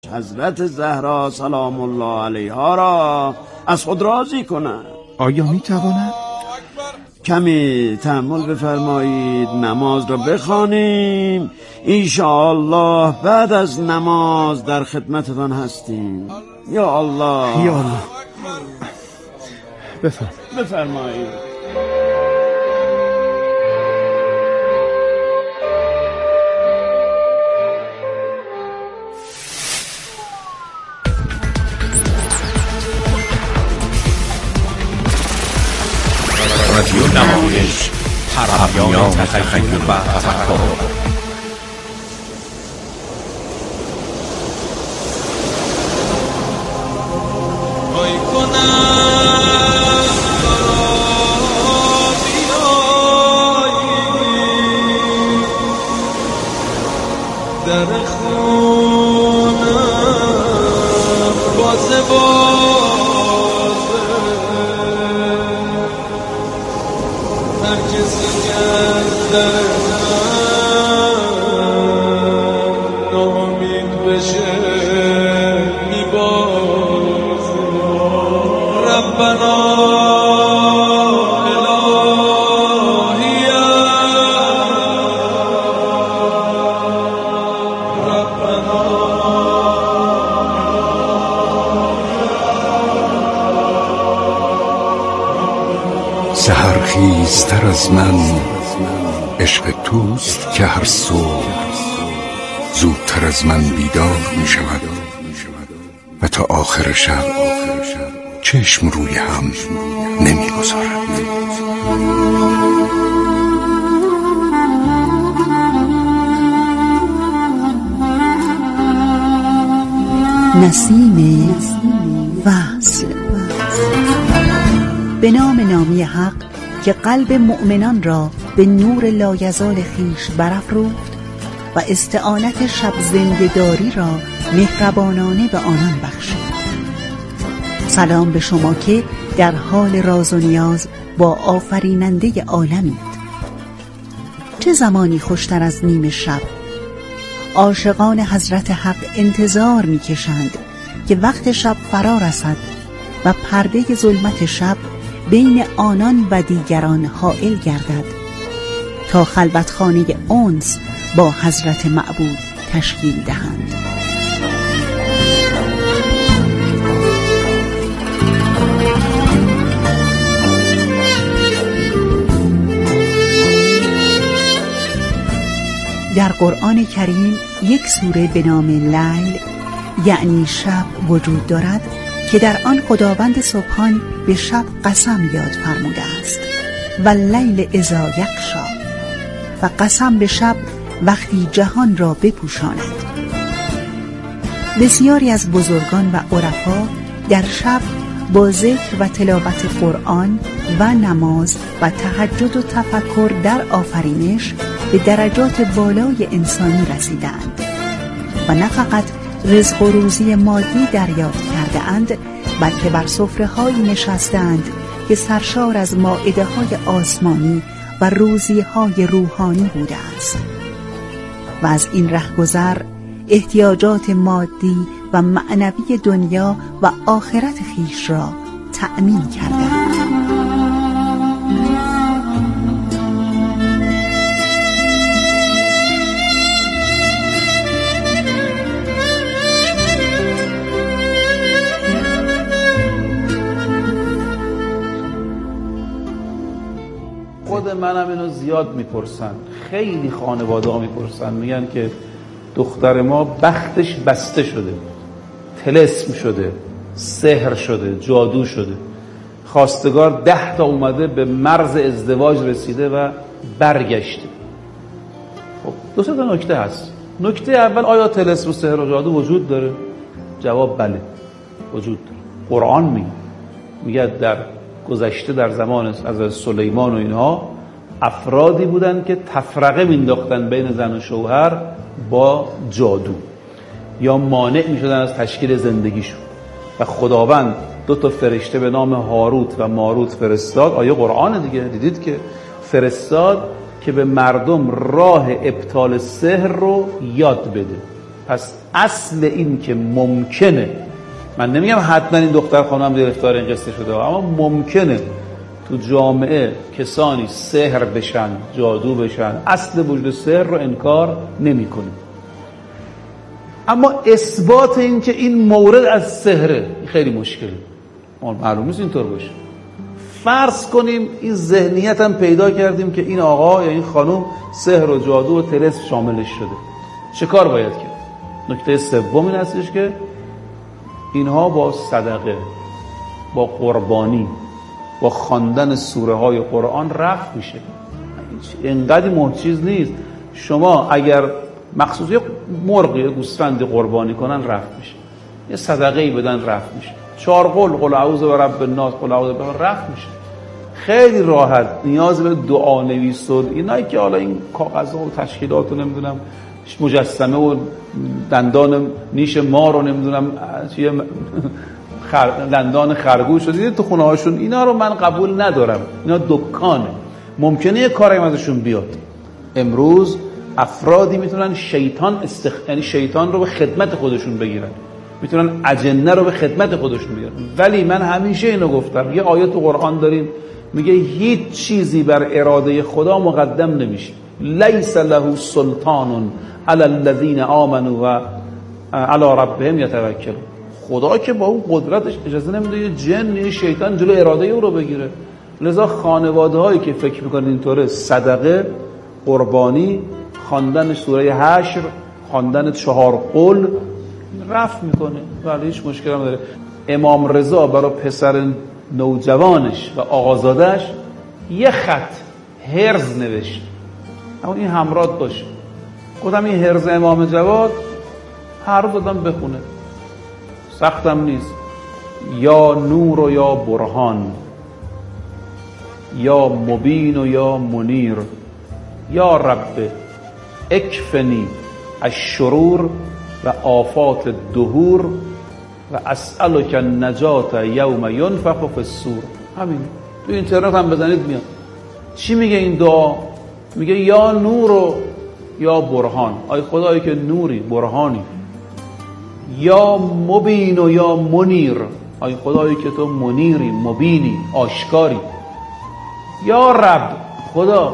حضرت زهرا سلام الله علیها را از خود راضی کند. آیا میتواند؟ کمی تأمل بفرمایید، نماز را بخوانیم. انشاءالله بعد از نماز در خدمتتان هستیم. یا الله یا الله. بفرمایید. رادیو نمایش، پرهمیان تخیل و تفکر. در خونم بازه هر کسی که از در نامید بشه میبازه. ربنا سحرخیزتر از من عشق توست که هر صبح زودتر از من بیدار می شود و تا آخر شب چشم روی هم نمی گذارد. نسیم وصل. به نام نامی حق که قلب مؤمنان را به نور لایزال خویش برافروخت و استعانت شب زنده‌داری را مهربانانه به آنان بخشید. سلام به شما که در حال راز و نیاز با آفریننده عالمید. چه زمانی خوشتر از نیم شب. عاشقان حضرت حق انتظار می‌کشند که وقت شب فرا رسد و پرده ظلمت شب بین آنان و دیگران حائل گردد تا خلوتخانه انس با حضرت معبود تشکیل دهند. در قرآن کریم یک سوره به نام لیل یعنی شب وجود دارد که در آن خداوند سبحان به شب قسم یاد فرموده است و اللیل اذا یغشی، و قسم به شب وقتی جهان را بپوشاند. بسیاری از بزرگان و عرفا در شب با ذکر و تلاوت قرآن و نماز و تهجد و تفکر در آفرینش به درجات بالای انسانی رسیدند و نه فقط رزق و روزی مادی دریافت کرده اند، بلکه بر سفره‌هایی نشستند که سرشار از مائده‌های آسمانی و روزی‌های روحانی بوده است و از این رهگذر احتیاجات مادی و معنوی دنیا و آخرت خویش را تأمین کردند. خود منم اینو زیاد میپرسن، خیلی خانواده ها میپرسن، میگن که دختر ما بختش بسته شده، طلسم شده، سحر شده، جادو شده، خواستگار 10 تا اومده به مرز ازدواج رسیده و برگشته. خب 2 تا نکته هست. نکته اول، آیا طلسم و سحر و جادو وجود داره؟ جواب بله وجود داره. قرآن میگه در گذشته در زمان از سلیمان و اینها افرادی بودن که تفرقه مینداختن بین زن و شوهر با جادو یا مانع میشدن از تشکیل زندگیشون و خداوند 2 تا فرشته به نام هاروت و ماروت فرستاد. آیه قرآن دیگه دیدید که فرستاد که به مردم راه ابطال سحر رو یاد بده. پس اصل این که ممکنه، من نمیگم حتما این دختر خانم گرفتار این قصه شده، اما ممکنه تو جامعه کسانی سحر بشن، جادو بشن، اصل وجود سحر رو انکار نمی کنیم، اما اثبات این که این مورد از سحره خیلی مشکله. معلوم نیست اینطور باشه. فرض کنیم این ذهنیت هم پیدا کردیم که این آقا یا این خانم سحر و جادو و طلسم شاملش شده، چه کار باید کرد؟ نکته سوم این هستش که اینها با صدقه، با قربانی، با خواندن سوره های قرآن رفع میشه. اینقدر مهم چیز نیست. شما اگر مخصوص یه مرغ یا گوسفند قربانی کنن رفع میشه، یه صدقه‌ای بدن رفع میشه، 4 قل اعوذ برب الناس، قل اعوذ برب، رفع میشه. خیلی راحت. نیاز به دعا نویس و اینایی که حالا این کاغذها و تشکیلات رو نمیدونم مجسمه و دندان نیش مار رو نمیدونم چیه دندان خرگوش رو دیدید تو خونه هاشون، اینا رو من قبول ندارم. اینا دکانه، ممکنه یه کاری ازشون بیاد. امروز افرادی میتونن یعنی شیطان رو به خدمت خودشون بگیرن، میتونن اجنه رو به خدمت خودشون بگیرن. ولی من همیشه اینو گفتم، یه آیه تو قرآن داریم میگه هیچ چیزی بر اراده خدا مقدم نمیشه. لیس له سلطان علی الذین آمنوا و علی ربهم یتوکلون. خدا که با اون قدرتش اجازه نمیده یه جن یا شیطان جلو اراده او رو بگیره. لذا خانواده هایی که فکر میکنن اینطوره، صدقه، قربانی، خواندن سوره حشر، خواندن 4 قل رفع میکنه، ولی هیچ مشکلی نداره. امام رضا برای پسر نوجوانش و آقازادش یه خط هرز نوشت، اما این همراه باشه. گفتم این هرز امام جواد هر روز دادم بخونه، سختم نیست. یا نور و یا برهان، یا مبین و یا منیر، یا رب اکفنی الشرور و آفات الدهور و اسألک النجات یوم ینفخ فی الصور. همین تو اینترنت هم بزنید میاد. چی میگه این دعا؟ میگه یا نور و یا برهان، آی خدایی که نوری، برهانی. یا مبین و یا منیر، آی خدایی که تو منیری، مبینی، آشکاری. یا رب خدا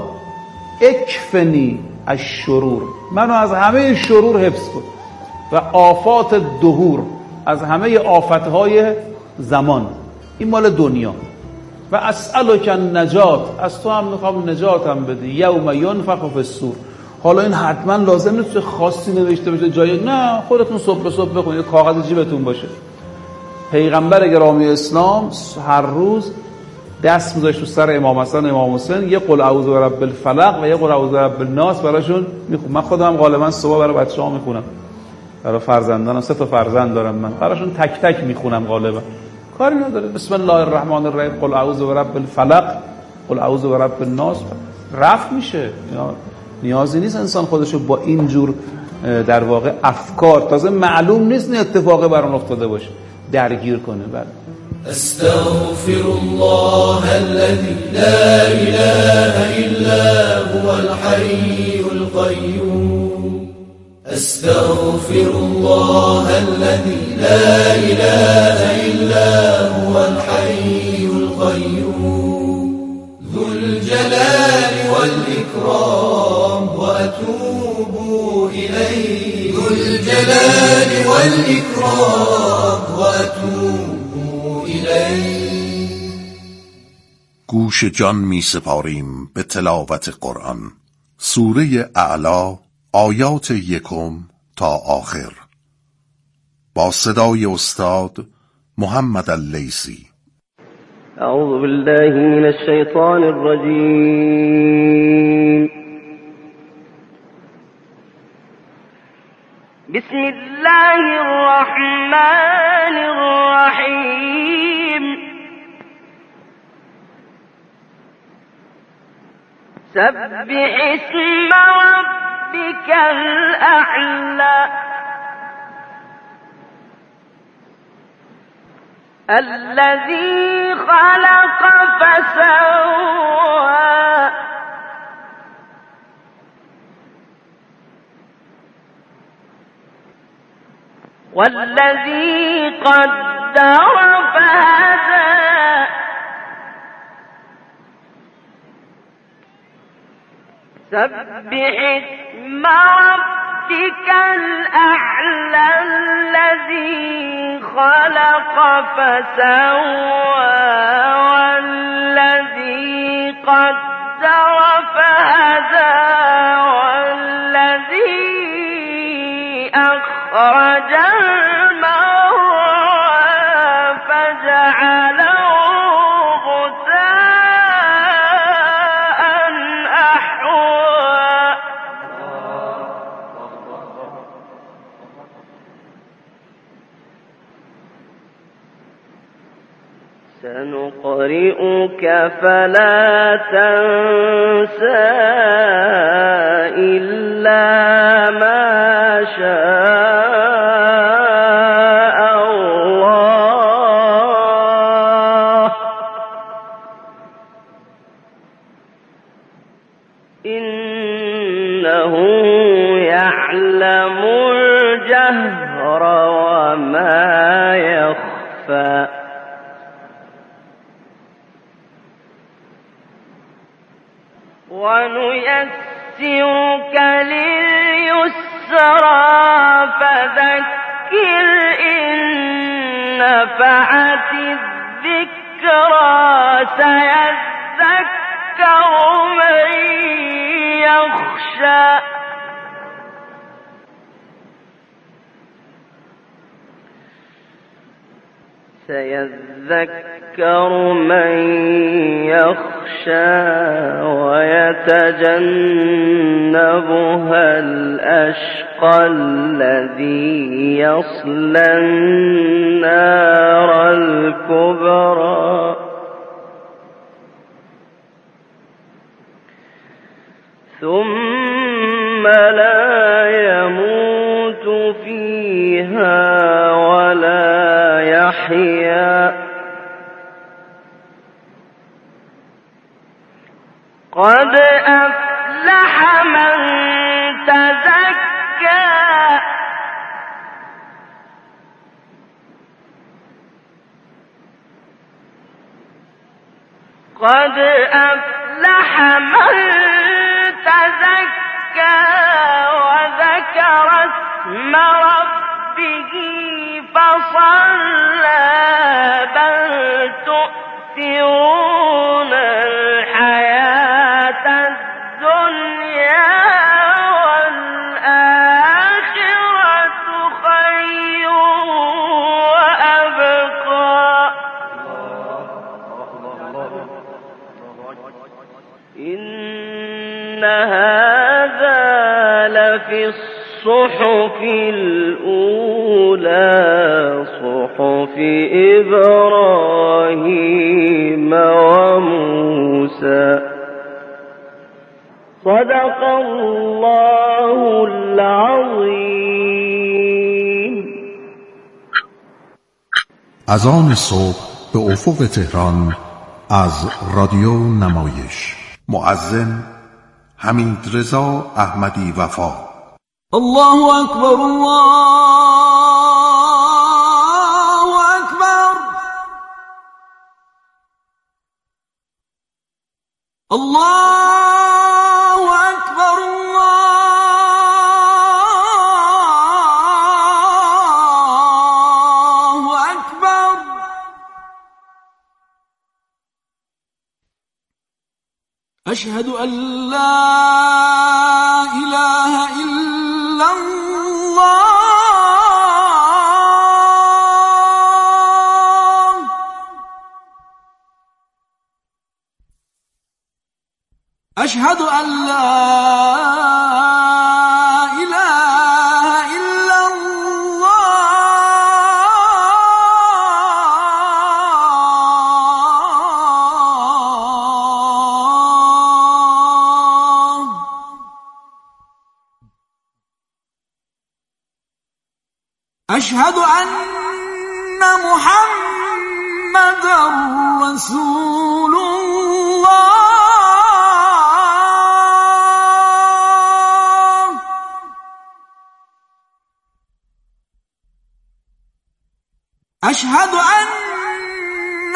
اکفنی الشرور، منو از همه شرور حفظ کن، و آفات دهور، از همه آفتهای زمان، این مال دنیا. و اسألک النجات، از تو هم میخوام نجاتم بدی، یوم ینفخ فی الصور. حالا این حتما لازم نیست خاصی نوشته بشه جایی، نه، خودتون صبح به صبح بخونید، کاغذ جیبتون باشه. پیغمبر گرامی اسلام هر روز دست میذاشت تو سر امام حسن امام حسین، یه قل اعوذ برب الفلق و یه قل اعوذ برب الناس براشون میخونم. من خودم غالبا صبح برای بچه‌ها میخونم، برای فرزندانم، 3 تا فرزند دارم من، براشون تک تک میخونم غالبا، کاری نداره. بسم الله الرحمن الرحیم، قل اعوذ برب الفلق، قل اعوذ برب الناس، رفع میشه. نیازی نیست انسان خودشو با اینجور در واقع افکار، تازه معلوم نیست این اتفاقی برام افتاده باشه، درگیر کنه. بله. استغفر الله الذي لا اله الا هو الحي القيوم. استغفر الله الذي لا اله الا هو الحي القيوم ذو الجلال والإكرام وأتوب إليه. ذو الجلال والإكرام وأتوب إليه. گوش جان می سپاریم به تلاوت قرآن. سوره اعلی، آیات 1 تا آخر، با صدای استاد محمد اللیثی. أعوذ بالله من الشيطان الرجيم. بسم الله الرحمن الرحيم. سبح اسم ربك الأعلى الذي خلق فسوى والذي قدر فهدى سبح اسم ربك الأعلى الذي خلق فسوى والذي قدر فهدى والذي أخرج المرعى فجعله غثاء أحوى سنقرئك فلا تنسى إلا ما شاء الله إنه يعلم الجهر وما يخفى ونيسرك لليسرى فذكر إن نفعت الذكرى سيذكر من يخشى سيذكر من يخشى ويتجنبها الأشقى الذي يصلى النار الكبرى ثم لا يموت فيها ولا يحيا قد أفلح من تزكى قد أفلح من تزكى وذكر اسم ربه فصلى بل تؤثرون الحياة الدنيا والآخرة خير وأبقى إن هذا لفي الصحف الأولى صحف إبراهيم وموسى صدق الله العظيم. اذان صبح به افق تهران از رادیو نمایش. مؤذن حمید رضا احمدی وفا. الله اکبر الله اکبر الله اکبر الله اکبر اشهد ان لا اله الا الله اشهد ان لا اله الا الله اشهد ان محمدا رسول الله اشهد ان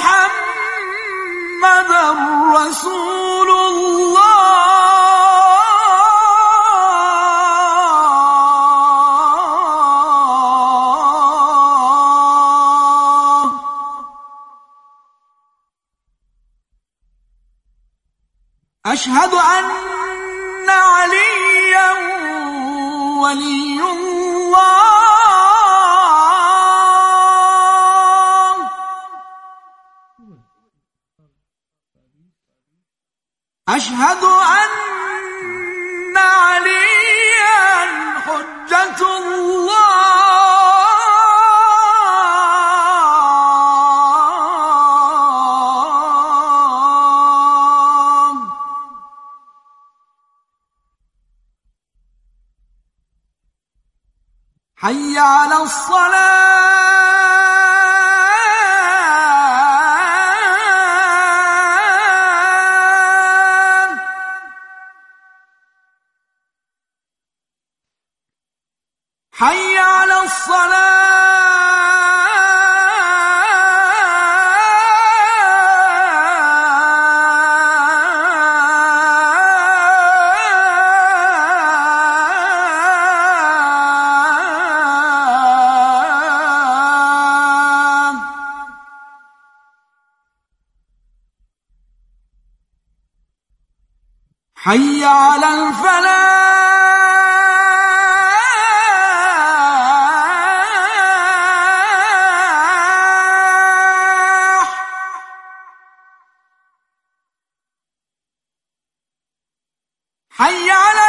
محمد رسول الله. اشهد ان عليا ولي الله. اشهد ان عليا حجة الله. حي على الصلاة. حي على حي على الفلاح. حي على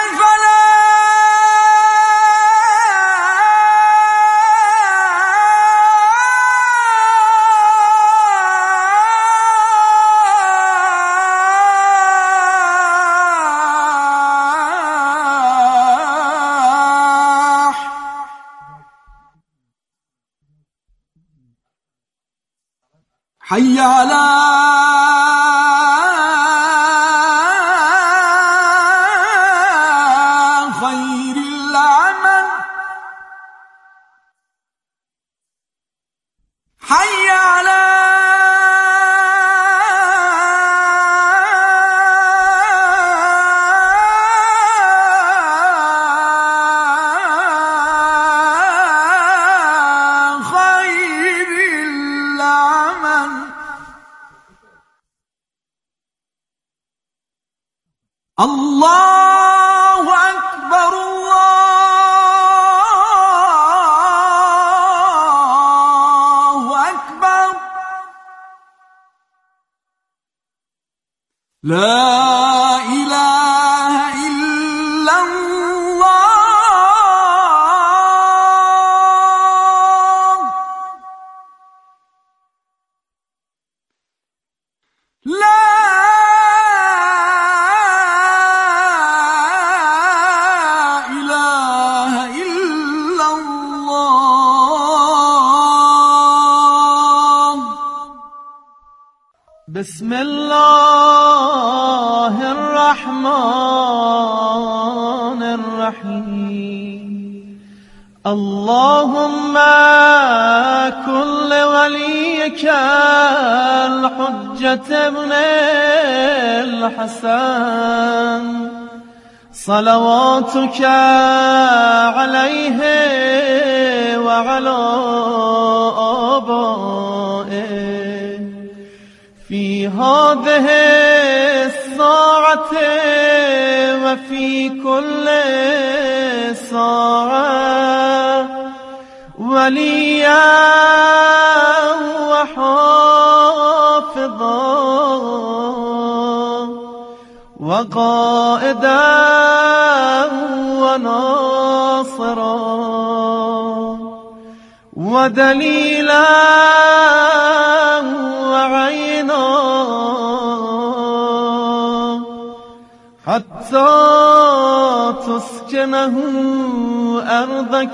حي على خير العمل. حي على الله أكبر الله أكبر. لا إله إلا الله. لا بسم الله الرحمن الرحيم. اللهم كن لوليك الحجة ابن الحسن صلواتك عليه وعلى آبائه في هذه الساعة وفي كل ساعة وليا وحافظا وقائدا وناصرا ودليلا وعينا حتى تسكنه أرضك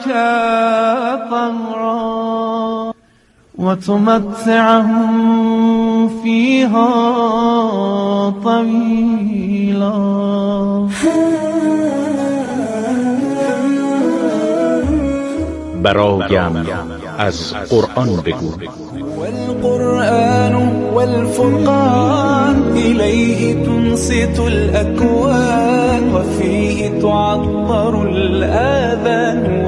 طهرا وتمتعه فيها طويلا. برایم از قرآن بگو. والقرآن والفرقان إليه تنصت الأكوان وفيه تعطر الآذان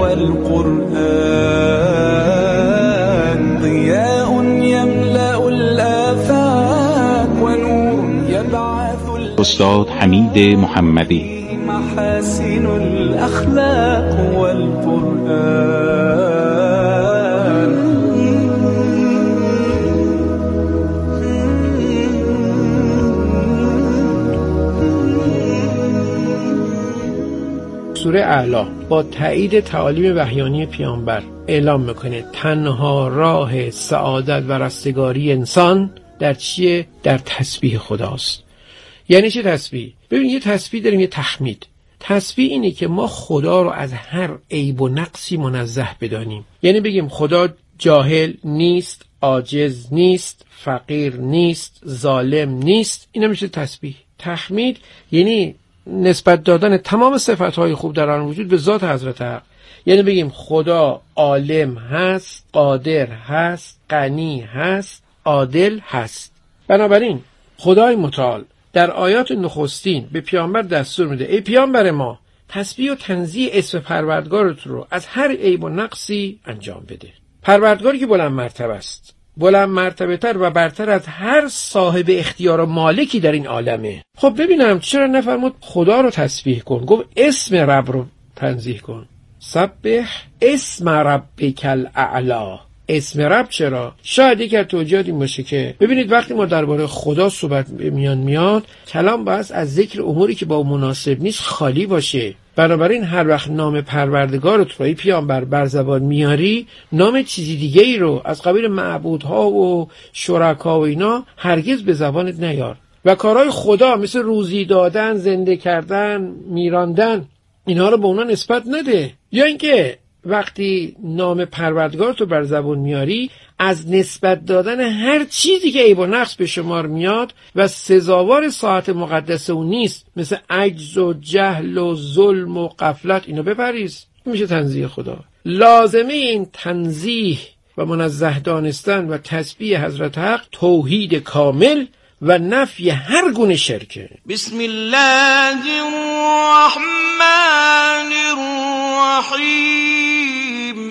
والقرآن ضياء يملأ الآفاق ونور يبعث استاد حمید محمدی. محاسن الأخلاق والقرآن. سوره اعلی با تایید تعالیم وحیانی پیامبر اعلام میکنه تنها راه سعادت و رستگاری انسان در چیه؟ در تسبیح خداست. یعنی چه تسبیح؟ ببین یه تسبیح داریم، یه تحمید. تسبیح اینه که ما خدا رو از هر عیب و نقصی منزه بدانیم. یعنی بگیم خدا جاهل نیست، عاجز نیست، فقیر نیست، ظالم نیست. اینا میشه تسبیح. تحمید یعنی نسبت دادن تمام صفتهای خوب در آن وجود به ذات حضرت حق. یعنی بگیم خدا عالم هست، قادر هست، غنی هست، عادل هست. بنابراین خدای متعال در آیات نخستین به پیامبر دستور میده ای پیامبر ما تسبیح و تنزیه اسم پروردگارت رو از هر عیب و نقصی انجام بده. پروردگاری که بلند مرتبه است، بلند مرتبه تر و برتر از هر صاحب اختیار و مالکی در این عالمه. خب ببینم چرا نفرمود خدا رو تسبیح کن، گفت اسم رب رو تنزیه کن. سبح اسم ربک الاعلی. اسم رب چرا؟ شاید یک از توجیهات این باشه که ببینید وقتی ما درباره خدا صحبت میاد کلام باید از ذکر اموری که با مناسب نیست خالی باشه. بنابراین هر وقت نام پروردگارت رو ای پیامبر بر زبان میاری، نام چیزی دیگه ای رو از قبیل معبودها و شرکا و اینا هرگز به زبانت نیار. و کارهای خدا مثل روزی دادن، زنده کردن، میراندن، اینا رو به اونا نسبت نده. یا اینکه وقتی نام پروردگارت رو بر زبان میاری از نسبت دادن هر چیزی که عیب و نقص به شمار میاد و سزاوار ساعت مقدس اون نیست، مثل عجز و جهل و ظلم و غفلت، اینو بپریز. میشه تنزیه خدا. لازمه این تنزیه و منزه دانستن و تسبیح حضرت حق توحید کامل و نفی هر گونه شرکه. بسم الله الرحمن الرحیم.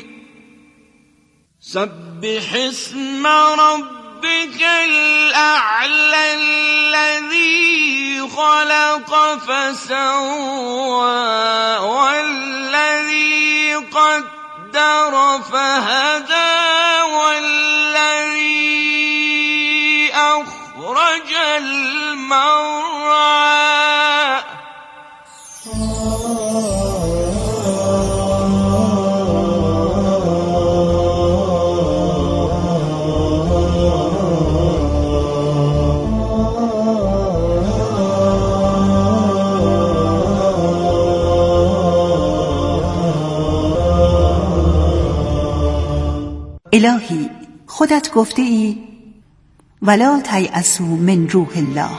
سبح اسم ربك الأعلى الذي خلق فسوى والذي قدر فهدى والذي أخرج المرعى. الهی خودت گفته ای ولا تیأسوا من روح الله.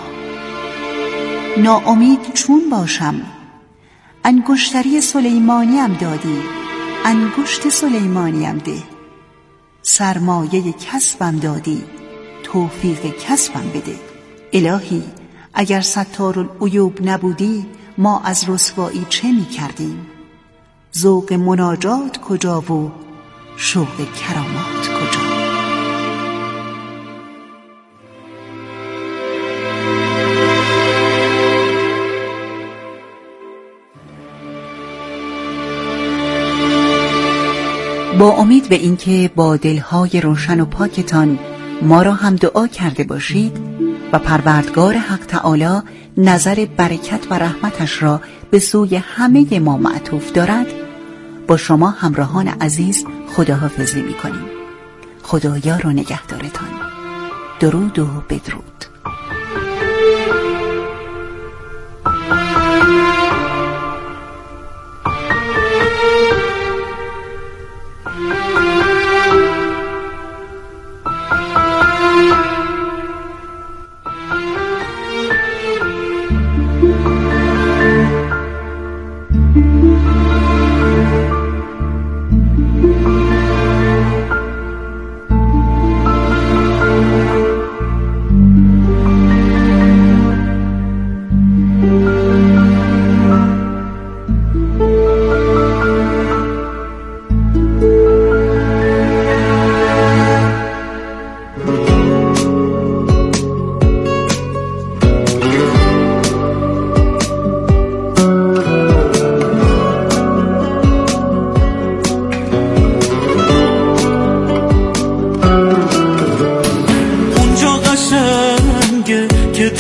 ناامید چون باشم؟ انگشتری سلیمانیم دادی، انگشت سلیمانیم ده. سرمایه کسبم دادی، توفیق کسبم بده. الهی اگر ستارالعیوب نبودی ما از رسوایی چه می کردیم؟ ذوق مناجات کجا و شوق کرامات کجا؟ با امید به اینکه با دلهای روشن و پاکتان ما را هم دعا کرده باشید و پروردگار حق تعالی نظر برکت و رحمتش را به سوی همه ما معطوف دارد، با شما همراهان عزیز خداحافظی می‌کنیم. خدایار و نگهدارتان. درود و بدرود.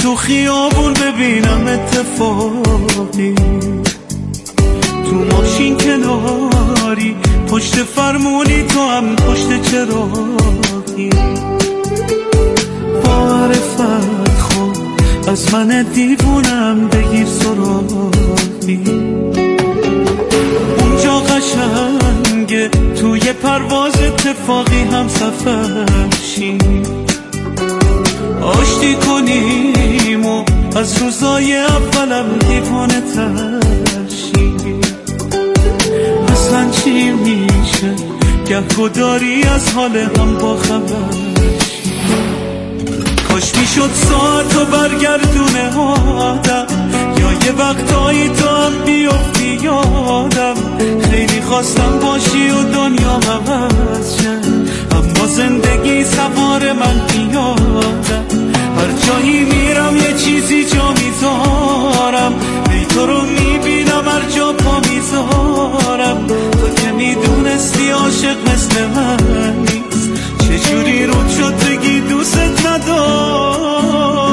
تو خیابون ببینم اتفاقی، تو ماشین کناری، پشت فرمونی تو هم پشت چراغی. با عرفت خواب از من دیوونم بگیر سراغی. اونجا قشنگه توی پرواز اتفاقی هم سفر شیم، آشتی کنیم و از روزای اولم دیوانه تر شیم. اصلا چی میشه گه داری از حال هم با خبر شیم. کاش میشد ساعتو برگردونه آدم، یا یه وقتایی تو هم بیفتی یادم. خیلی خواستم باشی و دنیا عوض شه، اما زندگی سوار من پیادم. هر جایی میرم یه چیزی جا میذارم، ای تو رو میبینم هر جا پا میذارم. تو که میدونستی عاشق مثل من نیست، چجوری رود شد بگی دوست ندارم.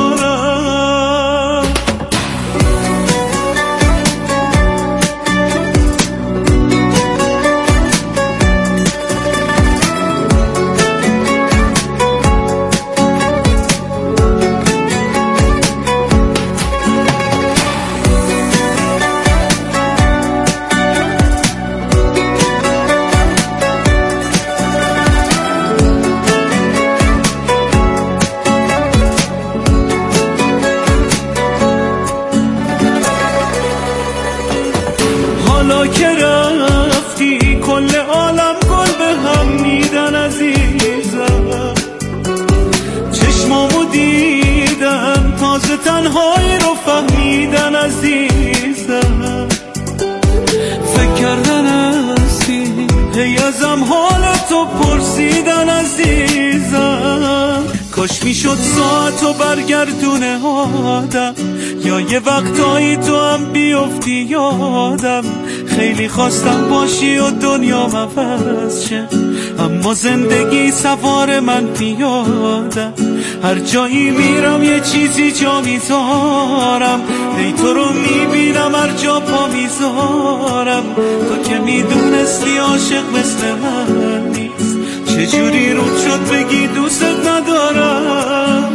حالا که رفتی کل عالم گل به هم میدن عزیزم. چشمامو دیدم تازه تنهایی رو فهمیدن عزیزم. فکر کردن هستی هی ازم حالتو پرسیدن عزیزم. کاش میشد ساعتو برگردونه آدم، یا یه وقتایی تو هم بیفتی یادم. خیلی خواستم باشی و دنیا عوض شه، اما زندگی سوار من پیادم. هر جایی میرم یه چیزی جا میذارم، ای تو رو میبینم هر جا پا میذارم. تو که میدونستی عاشق مثل من نیست، چجوری رود شد بگی دوست ندارم.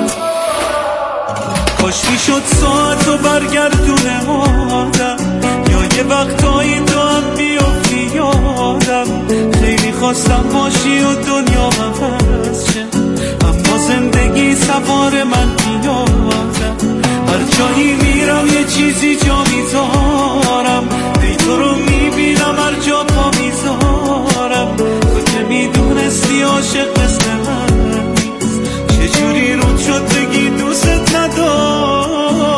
کاش میشد ساعتو برگردونه آدم، یا یه وقتایی تو هم بیفتی یادم. خیلی خواستم باشی و دنیا عوض شه، اما زندگی سوار من پیادم. هر جایی میرم یه چیزی جا میذارم، ای تو رو میبینم هر جا پا میذارم. تو که میدونستی عاشق مثل من نیست، چجوری رود شد بگی دوست ندارم.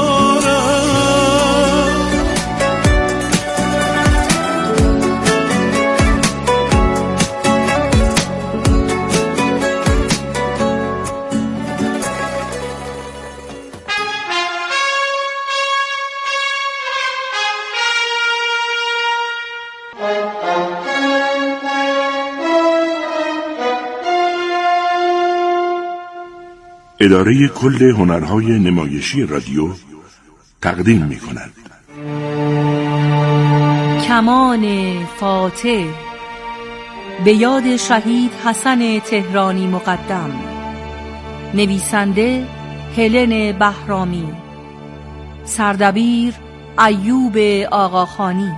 اداره کل هنرهای نمایشی رادیو تقدیم می‌کند. کمان فاتح به یاد شهید حسن تهرانی مقدم. نویسنده هلن بهرامی، سردبیر ایوب آقاخانی.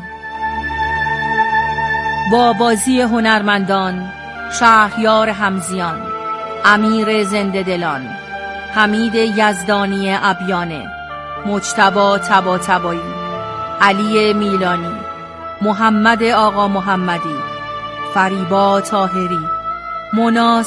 با بازی هنرمندان شهریار حمزیان، امیر زنده دلان، حمید یزدانی ابیانه، مجتبی طباطبایی، علی میلانی، محمد آقا محمدی، فریبا طاهری، مونا